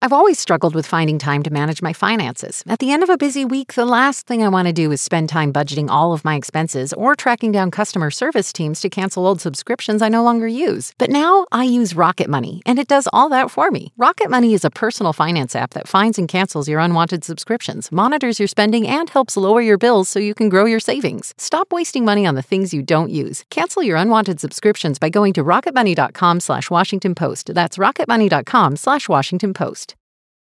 I've always struggled with finding time to manage my finances. At the end of a busy week, the last thing I want to do is spend time budgeting all of my expenses or tracking down customer service teams to cancel old subscriptions I no longer use. But now I use Rocket Money, and it does all that for me. Rocket Money is a personal finance app that finds and cancels your unwanted subscriptions, monitors your spending, and helps lower your bills so you can grow your savings. Stop wasting money on the things you don't use. Cancel your unwanted subscriptions by going to rocketmoney.com/Washington Post. That's rocketmoney.com/Washington Post.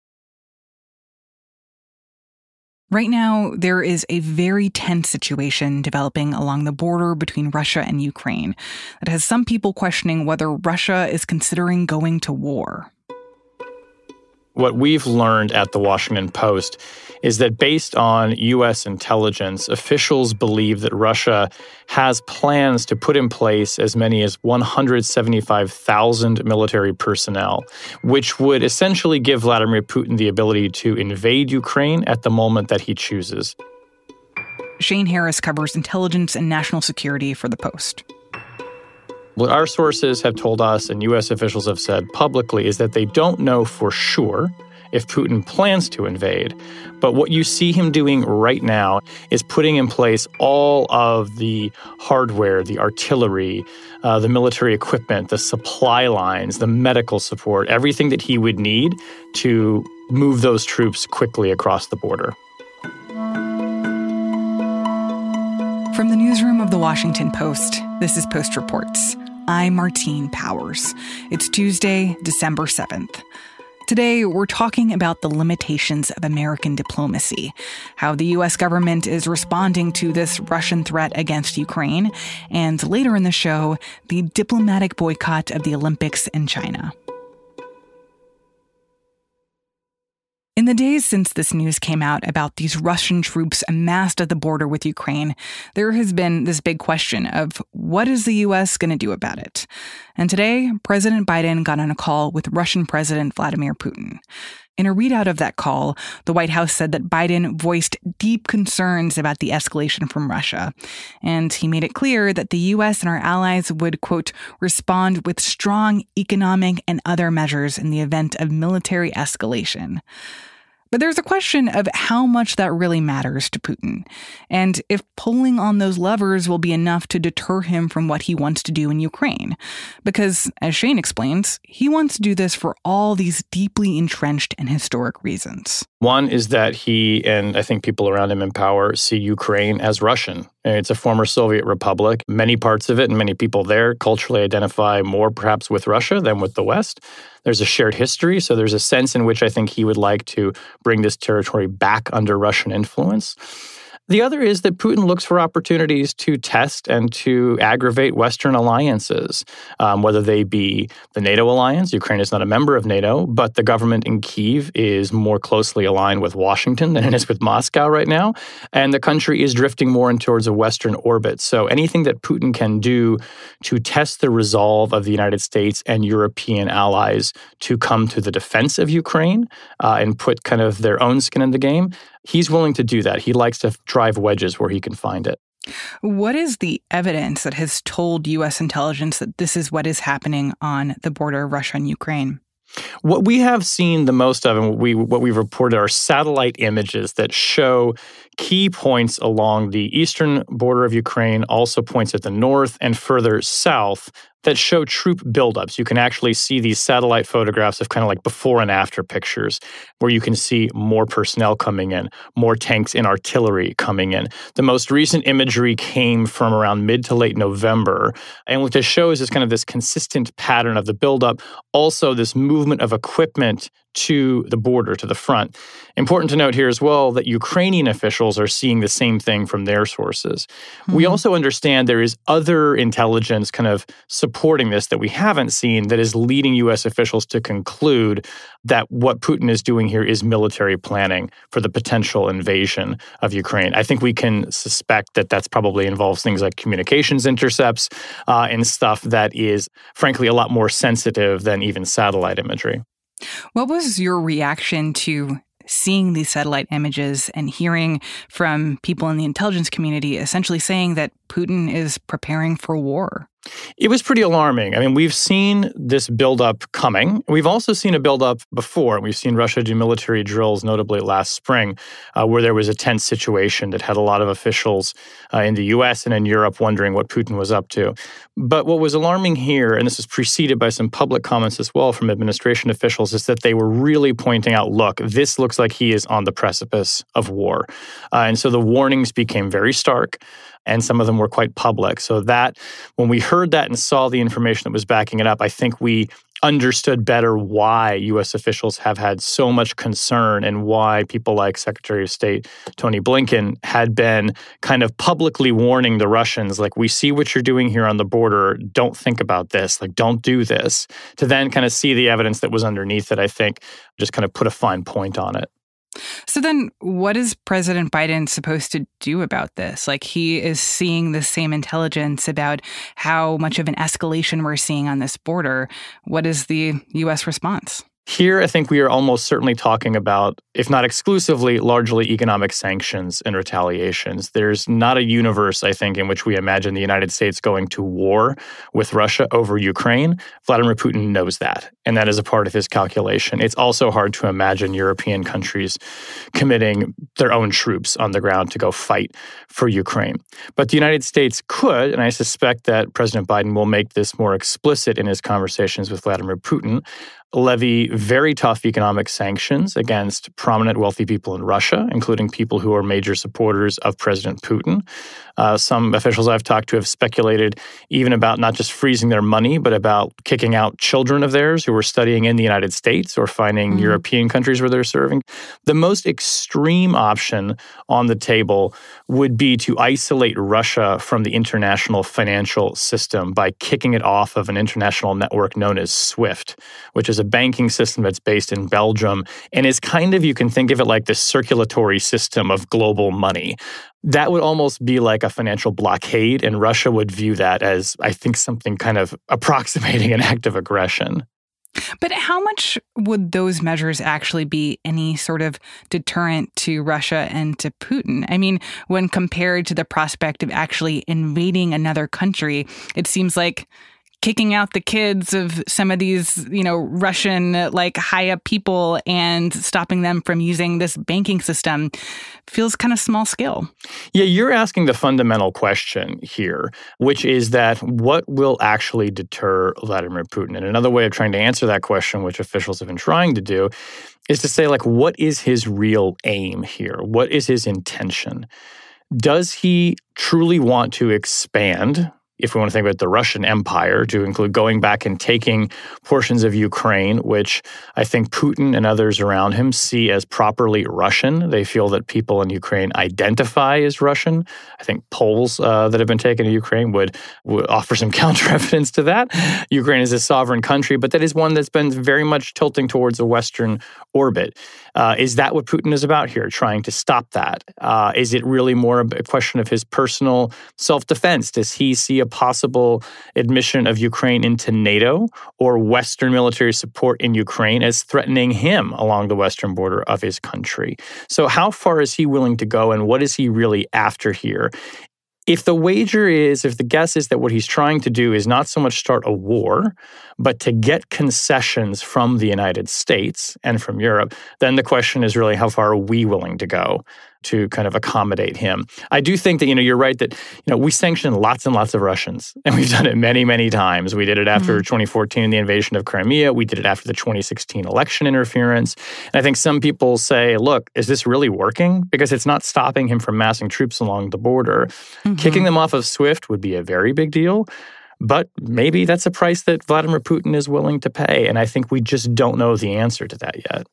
Right now, there is a very tense situation developing along the border between Russia and Ukraine that has some people questioning whether Russia is considering going to war. What we've learned at the Washington Post is that based on U.S. intelligence, officials believe that Russia has plans to put in place as many as 175,000 military personnel, which would essentially give Vladimir Putin the ability to invade Ukraine at the moment that he chooses. Shane Harris covers intelligence and national security for The Post. What our sources have told us and U.S. officials have said publicly is that they don't know for sure if Putin plans to invade. But what you see him doing right now is putting in place all of the hardware, the artillery, the military equipment, the supply lines, the medical support, everything that he would need to move those troops quickly across the border. From the newsroom of the Washington Post, this is Post Reports. I'm Martine Powers. It's Tuesday, December 7th. Today, we're talking about the limitations of American diplomacy, how the U.S. government is responding to this Russian threat against Ukraine, and later in the show, the diplomatic boycott of the Olympics in China. In the days since this news came out about these Russian troops amassed at the border with Ukraine, there has been this big question of what is the U.S. going to do about it? And today, President Biden got on a call with Russian President Vladimir Putin. In a readout of that call, the White House said that Biden voiced deep concerns about the escalation from Russia. And he made it clear that the U.S. and our allies would, quote, respond with strong economic and other measures in the event of military escalation. But there's a question of how much that really matters to Putin, and if pulling on those levers will be enough to deter him from what he wants to do in Ukraine. Because, as Shane explains, he wants to do this for all these deeply entrenched and historic reasons. One is that he, and I think people around him in power, see Ukraine as Russian. It's a former Soviet republic. Many parts of it and many people there culturally identify more perhaps with Russia than with the West. There's a shared history, so there's a sense in which I think he would like to bring this territory back under Russian influence. The other is that Putin looks for opportunities to test and to aggravate Western alliances, whether they be the NATO alliance. Ukraine is not a member of NATO, but the government in Kyiv is more closely aligned with Washington than it is with Moscow right now. And the country is drifting more in towards a Western orbit. So anything that Putin can do to test the resolve of the United States and European allies to come to the defense of Ukraine and put kind of their own skin in the game, he's willing to do that. He likes to drive wedges where he can find it. What is the evidence that has told U.S. intelligence that this is what is happening on the border of Russia and Ukraine? What we have seen the most of, and what we've reported, are satellite images that show key points along the eastern border of Ukraine, also points at the north and further south that show troop buildups. You can actually see these satellite photographs of kind of like before and after pictures where you can see more personnel coming in, more tanks and artillery coming in. The most recent imagery came from around mid to late November. And what this shows is kind of this consistent pattern of the buildup, also this movement of equipment to the border, to the front. Important to note here as well that Ukrainian officials are seeing the same thing from their sources. Mm-hmm. We also understand there is other intelligence kind of supporting this that we haven't seen that is leading U.S. officials to conclude that what Putin is doing here is military planning for the potential invasion of Ukraine. I think we can suspect that that's probably involves things like communications intercepts and stuff that is, frankly, a lot more sensitive than even satellite imagery. What was your reaction to seeing these satellite images and hearing from people in the intelligence community essentially saying that Putin is preparing for war? It was pretty alarming. I mean, we've seen this buildup coming. We've also seen a buildup before. We've seen Russia do military drills, notably last spring, where there was a tense situation that had a lot of officials in the U.S. and in Europe wondering what Putin was up to. But what was alarming here, and this was preceded by some public comments as well from administration officials, is that they were really pointing out, look, this looks like he is on the precipice of war. And so the warnings became very stark. And some of them were quite public. So that, when we heard that and saw the information that was backing it up, I think we understood better why U.S. officials have had so much concern and why people like Secretary of State Tony Blinken had been kind of publicly warning the Russians, like, we see what you're doing here on the border. Don't think about this. Like, don't do this. To then kind of see the evidence that was underneath it, I think, just kind of put a fine point on it. So then what is President Biden supposed to do about this? Like, he is seeing the same intelligence about how much of an escalation we're seeing on this border. What is the U.S. response? Here, I think we are almost certainly talking about, if not exclusively, largely economic sanctions and retaliations. There's not a universe, I think, in which we imagine the United States going to war with Russia over Ukraine. Vladimir Putin knows that, and that is a part of his calculation. It's also hard to imagine European countries committing their own troops on the ground to go fight for Ukraine. But the United States could, and I suspect that President Biden will make this more explicit in his conversations with Vladimir Putin, levy very tough economic sanctions against prominent wealthy people in Russia, including people who are major supporters of President Putin. Some officials I've talked to have speculated even about not just freezing their money, but about kicking out children of theirs who were studying in the United States or finding European countries where they're serving. The most extreme option on the table would be to isolate Russia from the international financial system by kicking it off of an international network known as SWIFT, which is a banking system that's based in Belgium and is kind of, you can think of it like the circulatory system of global money. That would almost be like a financial blockade, and Russia would view that as, I think, something kind of approximating an act of aggression. But how much would those measures actually be any sort of deterrent to Russia and to Putin? I mean, when compared to the prospect of actually invading another country, it seems like kicking out the kids of some of these, Russian, high-up people and stopping them from using this banking system feels kind of small scale. Yeah, you're asking the fundamental question here, which is that what will actually deter Vladimir Putin? And another way of trying to answer that question, which officials have been trying to do, is to say, what is his real aim here? What is his intention? Does he truly want to expand, if we want to think about the Russian Empire, to include going back and taking portions of Ukraine, which I think Putin and others around him see as properly Russian? They feel that people in Ukraine identify as Russian. I think polls that have been taken in Ukraine would offer some counter-evidence to that. Ukraine is a sovereign country, but that is one that's been very much tilting towards a Western orbit. Is that what Putin is about here, trying to stop that? Is it really more a question of his personal self-defense? Does he see a possible admission of Ukraine into NATO or Western military support in Ukraine as threatening him along the western border of his country? So how far is he willing to go, and what is he really after here? If the guess is that what he's trying to do is not so much start a war, but to get concessions from the United States and from Europe, then the question is really, how far are we willing to go to kind of accommodate him? I do think that, you're right that, we sanction lots and lots of Russians, and we've done it many, many times. We did it after 2014, the invasion of Crimea. We did it after the 2016 election interference. And I think some people say, look, is this really working? Because it's not stopping him from massing troops along the border. Kicking them off of SWIFT would be a very big deal. But maybe that's a price that Vladimir Putin is willing to pay. And I think we just don't know the answer to that yet.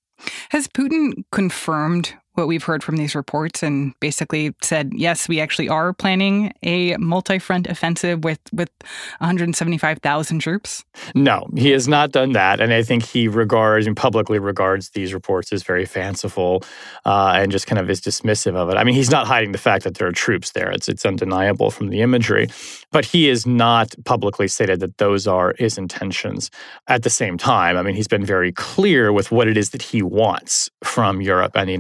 Has Putin confirmed what we've heard from these reports and basically said, yes, we actually are planning a multi-front offensive with 175,000 troops? No, he has not done that. And I think he publicly regards these reports as very fanciful and just kind of is dismissive of it. I mean, he's not hiding the fact that there are troops there. It's undeniable from the imagery. But he has not publicly stated that those are his intentions. At the same time, I mean, he's been very clear with what it is that he wants from Europe and the United States.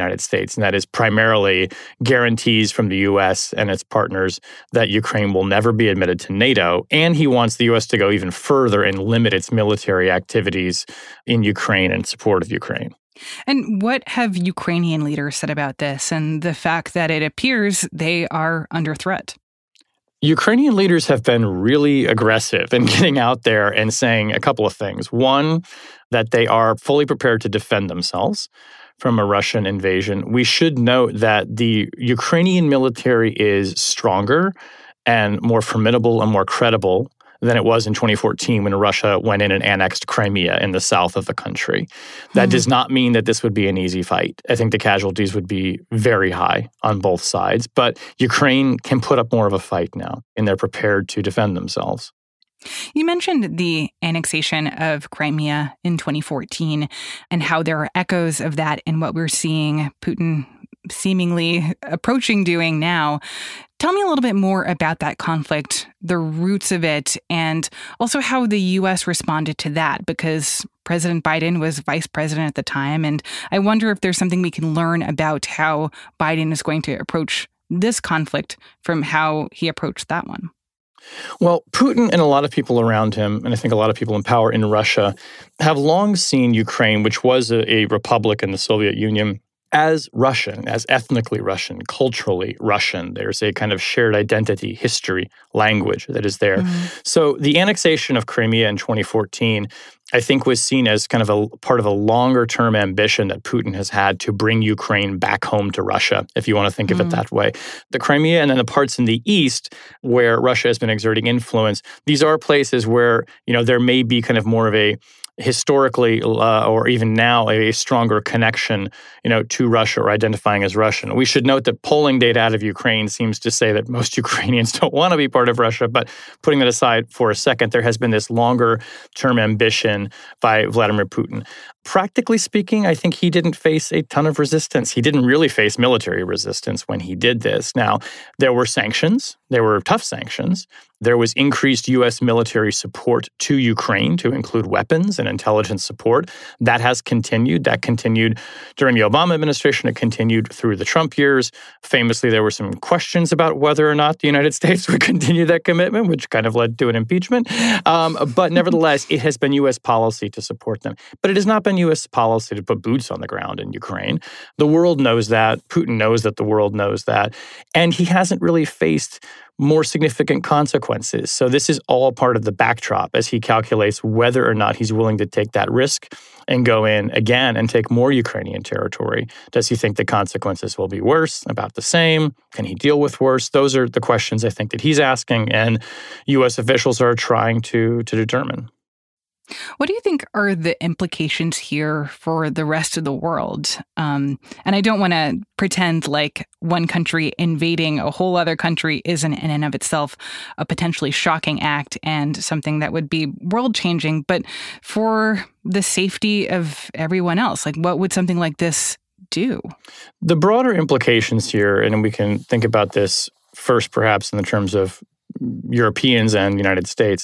States, and that is primarily guarantees from the U.S. and its partners that Ukraine will never be admitted to NATO. And he wants the U.S. to go even further and limit its military activities in Ukraine in support of Ukraine. And what have Ukrainian leaders said about this and the fact that it appears they are under threat? Ukrainian leaders have been really aggressive in getting out there and saying a couple of things. One, that they are fully prepared to defend themselves from a Russian invasion. We should note that the Ukrainian military is stronger and more formidable and more credible than it was in 2014 when Russia went in and annexed Crimea in the south of the country. That does not mean that this would be an easy fight. I think the casualties would be very high on both sides, but Ukraine can put up more of a fight now, and they're prepared to defend themselves. You mentioned the annexation of Crimea in 2014 and how there are echoes of that in what we're seeing Putin seemingly approaching doing now. Tell me a little bit more about that conflict, the roots of it, and also how the U.S. responded to that, because President Biden was vice president at the time. And I wonder if there's something we can learn about how Biden is going to approach this conflict from how he approached that one. Well, Putin and a lot of people around him, and I think a lot of people in power in Russia, have long seen Ukraine, which was a republic in the Soviet Union, as Russian, as ethnically Russian, culturally Russian. There's a kind of shared identity, history, language that is there. So the annexation of Crimea in 2014, I think, was seen as kind of a part of a longer-term ambition that Putin has had to bring Ukraine back home to Russia, if you want to think of it that way. The Crimea and then the parts in the east where Russia has been exerting influence, these are places where, there may be kind of more of a historically or even now a stronger connection, to Russia or identifying as Russian. We should note that polling data out of Ukraine seems to say that most Ukrainians don't want to be part of Russia, but putting that aside for a second, there has been this longer-term ambition by Vladimir Putin. Practically speaking, I think he didn't face a ton of resistance. He didn't really face military resistance when he did this. Now, there were sanctions. There were tough sanctions. There was increased U.S. military support to Ukraine to include weapons and intelligence support. That has continued. That continued during the Obama administration. It continued through the Trump years. Famously, there were some questions about whether or not the United States would continue that commitment, which kind of led to an impeachment. But nevertheless, it has been U.S. policy to support them. But it has not been U.S. policy to put boots on the ground in Ukraine. The world knows that. Putin knows that the world knows that. And he hasn't really faced more significant consequences. So this is all part of the backdrop as he calculates whether or not he's willing to take that risk and go in again and take more Ukrainian territory. Does he think the consequences will be worse, about the same? Can he deal with worse? Those are the questions I think that he's asking and U.S. officials are trying to determine. What do you think are the implications here for the rest of the world? And I don't want to pretend like one country invading a whole other country isn't in and of itself a potentially shocking act and something that would be world-changing, but for the safety of everyone else, like what would something like this do? The broader implications here, and we can think about this first perhaps in the terms of Europeans and the United States,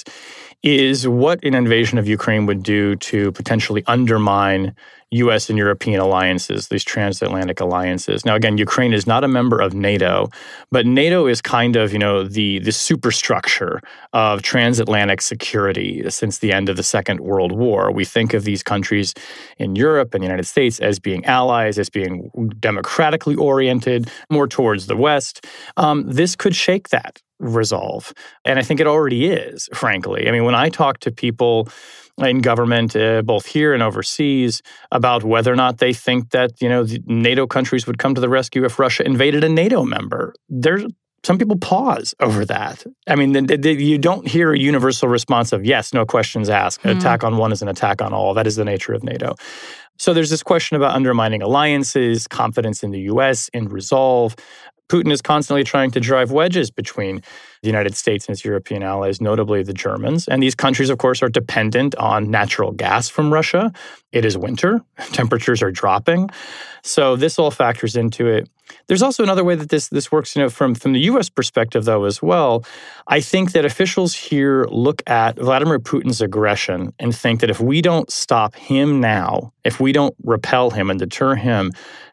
is what an invasion of Ukraine would do to potentially undermine U.S. and European alliances, these transatlantic alliances. Now, again, Ukraine is not a member of NATO, but NATO is kind of, the superstructure of transatlantic security since the end of the Second World War. We think of these countries in Europe and the United States as being allies, as being democratically oriented, more towards the West. This could shake that resolve. And I think it already is, frankly. I mean, when I talk to people in government, both here and overseas, about whether or not they think that, the NATO countries would come to the rescue if Russia invaded a NATO member, some people pause over that. I mean, you don't hear a universal response of, yes, no questions asked. An attack on one is an attack on all. That is the nature of NATO. So there's this question about undermining alliances, confidence in the U.S., in resolve. Putin is constantly trying to drive wedges between the United States and its European allies, notably the Germans. And these countries, of course, are dependent on natural gas from Russia. It is winter. Temperatures are dropping. So this all factors into it. There's also another way that this works, from the U.S. perspective, though, as well. I think that officials here look at Vladimir Putin's aggression and think that if we don't stop him now, if we don't repel him and deter him,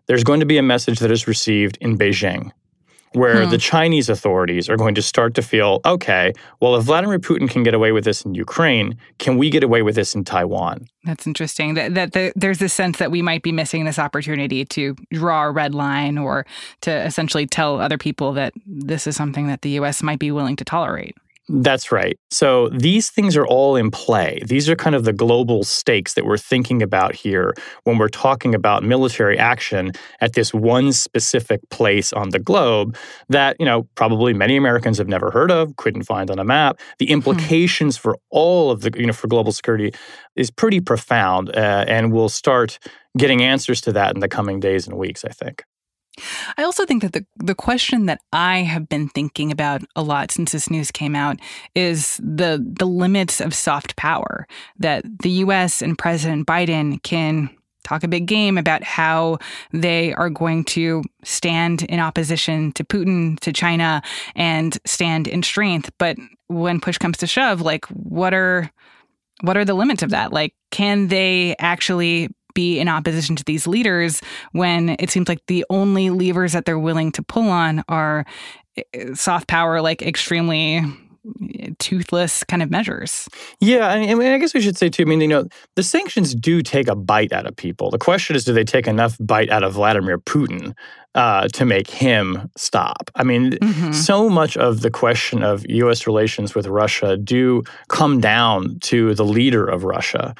there's going to be a message that is received in Beijing, where the Chinese authorities are going to start to feel, okay, well, if Vladimir Putin can get away with this in Ukraine, can we get away with this in Taiwan? That's interesting. There's this sense that we might be missing this opportunity to draw a red line or to essentially tell other people that this is something that the U.S. might be willing to tolerate. That's right. So these things are all in play. These are kind of the global stakes that we're thinking about here when we're talking about military action at this one specific place on the globe that, probably many Americans have never heard of, couldn't find on a map. The implications for all of the, for global security is pretty profound, and we'll start getting answers to that in the coming days and weeks, I think. I also think that the question that I have been thinking about a lot since this news came out is the limits of soft power, that the U.S. and President Biden can talk a big game about how they are going to stand in opposition to Putin, to China, and stand in strength. But when push comes to shove, what are the limits of that? Can they actually be in opposition to these leaders when it seems like the only levers that they're willing to pull on are soft power, extremely toothless kind of measures? Yeah, I guess we should say, too, the sanctions do take a bite out of people. The question is, do they take enough bite out of Vladimir Putin to make him stop? So much of the question of U.S. relations with Russia do come down to the leader of Russia.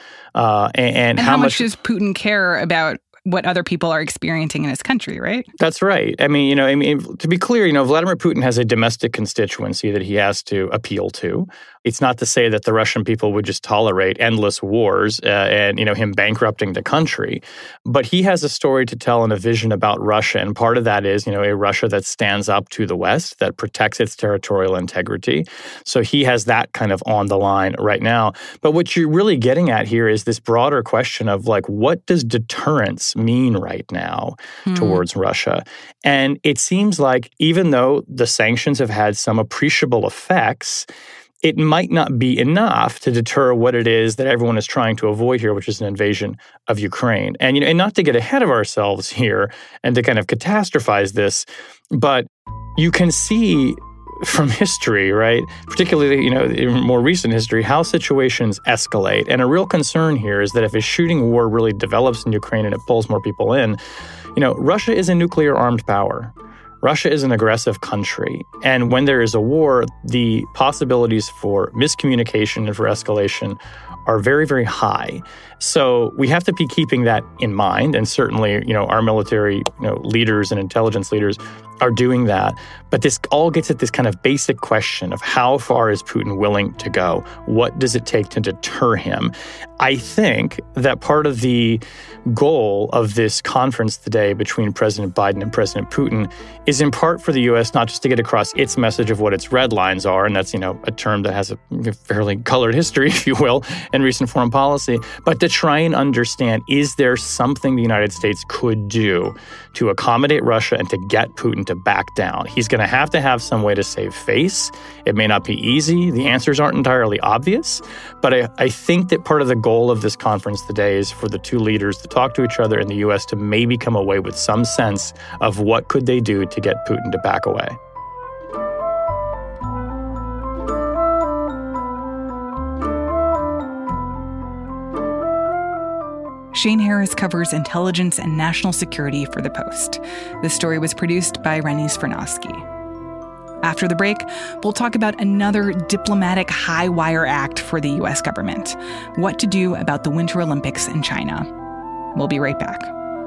And how much does Putin care about what other people are experiencing in his country, right? That's right. To be clear, Vladimir Putin has a domestic constituency that he has to appeal to. It's not to say that the Russian people would just tolerate endless wars and him bankrupting the country. But he has a story to tell and a vision about Russia. And part of that is, a Russia that stands up to the West, that protects its territorial integrity. So he has that kind of on the line right now. But what you're really getting at here is this broader question of what does deterrence mean right now towards Russia? And it seems like even though the sanctions have had some appreciable effects, it might not be enough to deter what it is that everyone is trying to avoid here, which is an invasion of Ukraine. And and not to get ahead of ourselves here and to kind of catastrophize this, but you can see from history, right, particularly, in more recent history, how situations escalate. And a real concern here is that if a shooting war really develops in Ukraine and it pulls more people in, Russia is a nuclear-armed power. Russia is an aggressive country. And when there is a war, the possibilities for miscommunication and for escalation are very, very high. So we have to be keeping that in mind. And certainly, our military, leaders and intelligence leaders are doing that. But this all gets at this kind of basic question of how far is Putin willing to go? What does it take to deter him? I think that part of the goal of this conference today between President Biden and President Putin is in part for the U.S. not just to get across its message of what its red lines are, and that's, a term that has a fairly colored history, if you will, in recent foreign policy, but to try and understand, is there something the United States could do to accommodate Russia and to get Putin to back down? He's going to have some way to save face. It may not be easy. The answers aren't entirely obvious, but I think that part of the goal of this conference today is for the two leaders to talk to each other in the U.S. to maybe come away with some sense of what could they do to get Putin to back away. Shane Harris covers intelligence and national security for The Post. This story was produced by Rennie Svirnovsky. After the break, we'll talk about another diplomatic high-wire act for the U.S. government, what to do about the Winter Olympics in China. We'll be right back.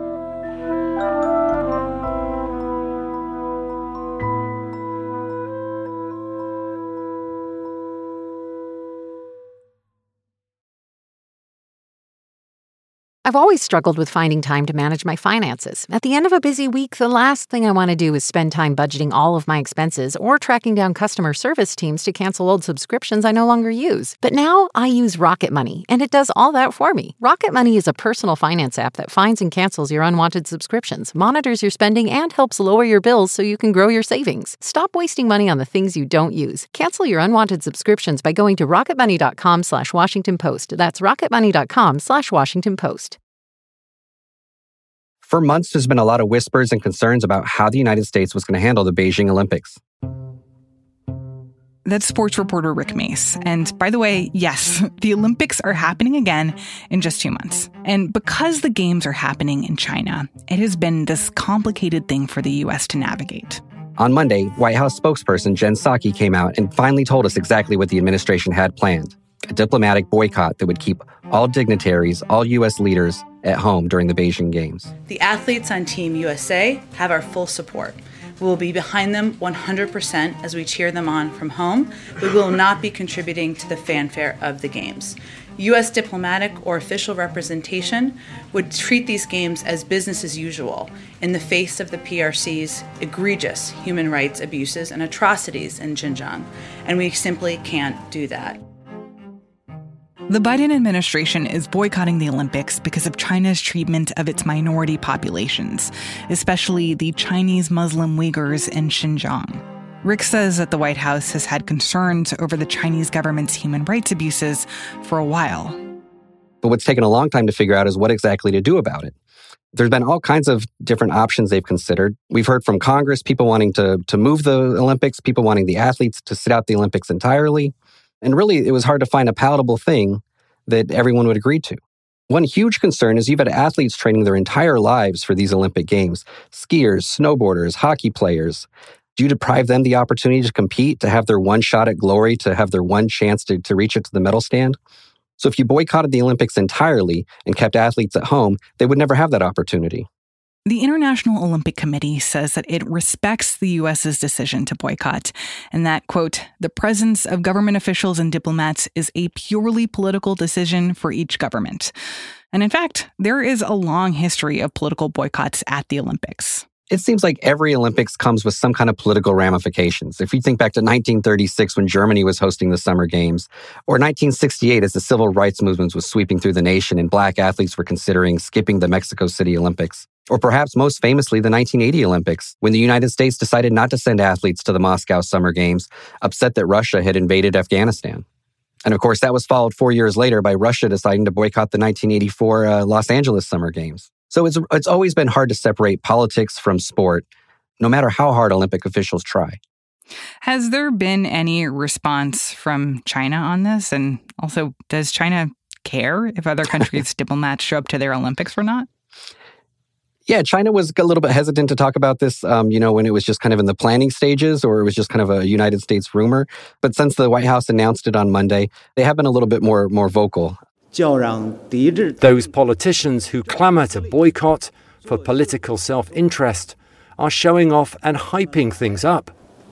I've always struggled with finding time to manage my finances. At the end of a busy week, the last thing I want to do is spend time budgeting all of my expenses or tracking down customer service teams to cancel old subscriptions I no longer use. But now I use Rocket Money, and it does all that for me. Rocket Money is a personal finance app that finds and cancels your unwanted subscriptions, monitors your spending, and helps lower your bills so you can grow your savings. Stop wasting money on the things you don't use. Cancel your unwanted subscriptions by going to rocketmoney.com/Washington Post. That's rocketmoney.com/Washington Post. For months, there's been a lot of whispers and concerns about how the United States was going to handle the Beijing Olympics. That's sports reporter Rick Mace. And by the way, yes, the Olympics are happening again in just 2 months. And because the games are happening in China, it has been this complicated thing for the U.S. to navigate. On Monday, White House spokesperson Jen Psaki came out and finally told us exactly what the administration had planned: a diplomatic boycott that would keep all dignitaries, all U.S. leaders at home during the Beijing Games. The athletes on Team USA have our full support. We will be behind them 100% as we cheer them on from home, but we will not be contributing to the fanfare of the games. U.S. diplomatic or official representation would treat these games as business as usual in the face of the PRC's egregious human rights abuses and atrocities in Xinjiang, and we simply can't do that. The Biden administration is boycotting the Olympics because of China's treatment of its minority populations, especially the Chinese Muslim Uyghurs in Xinjiang. Rick says that the White House has had concerns over the Chinese government's human rights abuses for a while. But what's taken a long time to figure out is what exactly to do about it. There's been all kinds of different options they've considered. We've heard from Congress, people wanting to move the Olympics, people wanting the athletes to sit out the Olympics entirely. And really, it was hard to find a palatable thing that everyone would agree to. One huge concern is you've had athletes training their entire lives for these Olympic Games. Skiers, snowboarders, hockey players. Do you deprive them the opportunity to compete, to have their one shot at glory, to have their one chance to reach it to the medal stand? So if you boycotted the Olympics entirely and kept athletes at home, they would never have that opportunity. The International Olympic Committee says that it respects the U.S.'s decision to boycott and that, quote, the presence of government officials and diplomats is a purely political decision for each government. And in fact, there is a long history of political boycotts at the Olympics. It seems like every Olympics comes with some kind of political ramifications. If you think back to 1936 when Germany was hosting the Summer Games, or 1968 as the civil rights movement was sweeping through the nation and black athletes were considering skipping the Mexico City Olympics. Or perhaps most famously, the 1980 Olympics, when the United States decided not to send athletes to the Moscow Summer Games, upset that Russia had invaded Afghanistan. And of course, that was followed 4 years later by Russia deciding to boycott the 1984 Los Angeles Summer Games. So it's always been hard to separate politics from sport, no matter how hard Olympic officials try. Has there been any response from China on this? And also, does China care if other countries' diplomats show up to their Olympics or not? Yeah, China was a little bit hesitant to talk about this, when it was just kind of in the planning stages or it was just kind of a United States rumor. But since the White House announced it on Monday, they have been a little bit more vocal. Those politicians who clamor to boycott for political self-interest are showing off and hyping things up.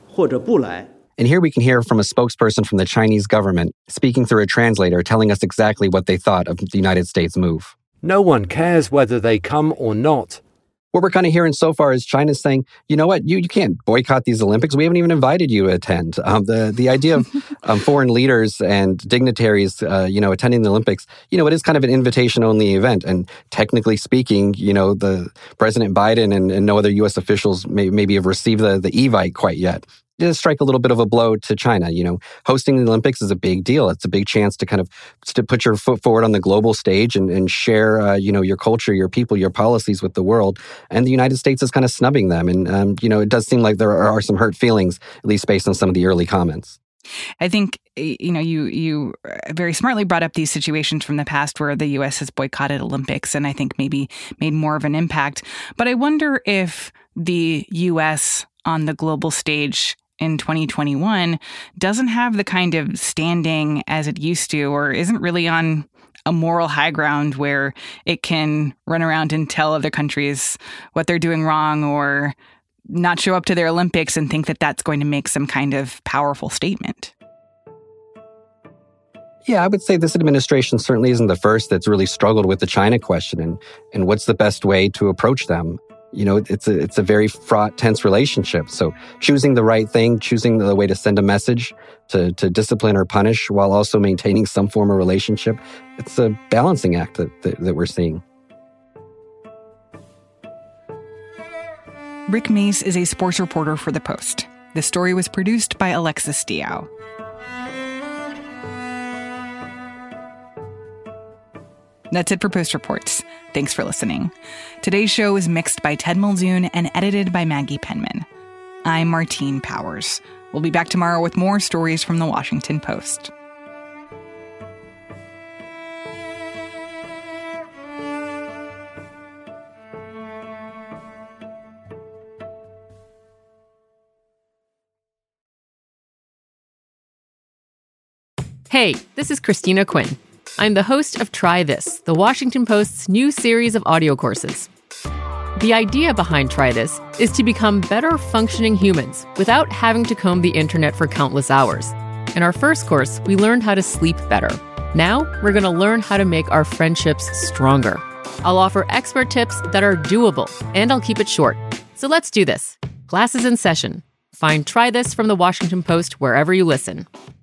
And here we can hear from a spokesperson from the Chinese government speaking through a translator telling us exactly what they thought of the United States move. No one cares whether they come or not. What we're kind of hearing so far is China's saying, you know what, you can't boycott these Olympics. We haven't even invited you to attend. The idea of foreign leaders and dignitaries, attending the Olympics, it is kind of an invitation-only event. And technically speaking, the President Biden and no other U.S. officials maybe have received the Evite quite yet. It does strike a little bit of a blow to China. Hosting the Olympics is a big deal. It's a big chance to to put your foot forward on the global stage and share, your culture, your people, your policies with the world. And the United States is kind of snubbing them. And, it does seem like there are some hurt feelings, at least based on some of the early comments. I think, you very smartly brought up these situations from the past where the U.S. has boycotted Olympics and I think maybe made more of an impact. But I wonder if the U.S. on the global stage in 2021 doesn't have the kind of standing as it used to, or isn't really on a moral high ground where it can run around and tell other countries what they're doing wrong or not show up to their Olympics and think that that's going to make some kind of powerful statement. Yeah, I would say this administration certainly isn't the first that's really struggled with the China question and what's the best way to approach them. It's a very fraught, tense relationship. So choosing the right thing, choosing the way to send a message, to discipline or punish while also maintaining some form of relationship, it's a balancing act that we're seeing. Rick Mace is a sports reporter for The Post. The story was produced by Alexis Diao. That's it for Post Reports. Thanks for listening. Today's show is mixed by Ted Muldoon and edited by Maggie Penman. I'm Martine Powers. We'll be back tomorrow with more stories from the Washington Post. Hey, this is Christina Quinn. I'm the host of Try This, the Washington Post's new series of audio courses. The idea behind Try This is to become better functioning humans without having to comb the internet for countless hours. In our first course, we learned how to sleep better. Now, we're going to learn how to make our friendships stronger. I'll offer expert tips that are doable, and I'll keep it short. So let's do this. Class is in session. Find Try This from the Washington Post wherever you listen.